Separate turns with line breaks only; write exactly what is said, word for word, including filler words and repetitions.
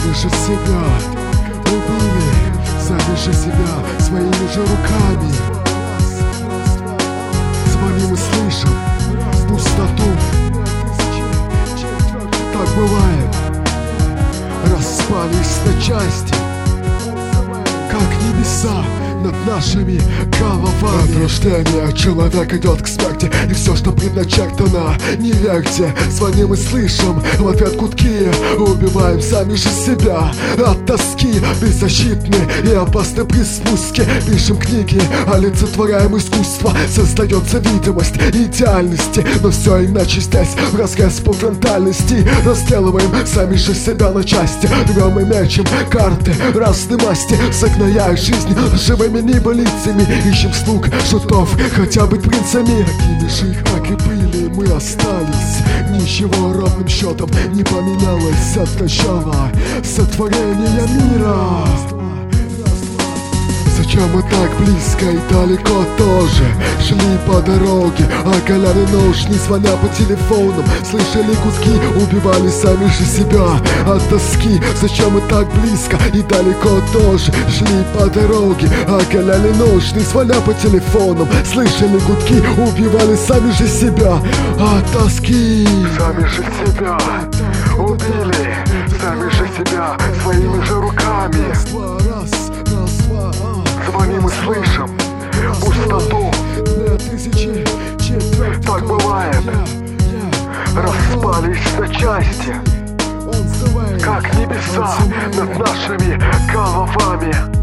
Сами же себя убили, сами же себя своими же руками. Звоним и слышим пустоту. Так бывает, распались на части, как небеса над нашими головами. От рождения человек идет к смерти, и все, что предначертано, не верьте. Звоним и слышим в ответ гудки, убиваем сами же себя от тоски. Беззащитны и опасны при спуске. Пишем книги, олицетворяем искусство. Создается видимость идеальности, но все иначе здесь вразрез по фронтальности. Разделываем сами же себя на части, рвем и мечем карты разной масти, загноя жизнь живыми небылицами. Ищем слуг, шутов, хотя бы принцами. Такими же, как и были, мы остались. Ничего ровным счетом не поменялось от начала сотворения мира. Зачем мы так близко и далеко тоже шли по дороге, оголяли нож, не звоня по телефонам, слышали гудки, убивали сами же себя от тоски. Зачем мы так близко и далеко тоже шли по дороге, оголяли нож, не звоня по телефонам, слышали гудки, убивали сами же себя от тоски.
Сами же себя убили, сами же себя своими же руками. Звоним и слышим пустоту. Так бывает, распались на части, как небеса над нашими головами.